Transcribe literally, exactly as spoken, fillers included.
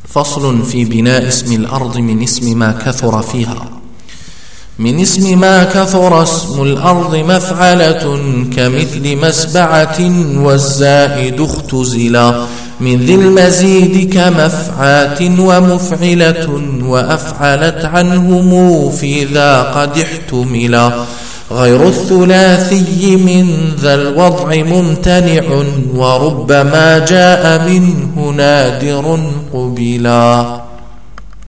فصل في بناء اسم الأرض من اسم ما كثر فيها. من اسم ما كثر اسم الأرض مفعلة كمثل مسبعة والزائد اختزلا، من ذي المزيد كمفعات ومفعلة وأفعلت عنهم في ذا قد احتملا، غير الثلاثي من ذا الوضع ممتنع وربما جاء منه نادر قبلا.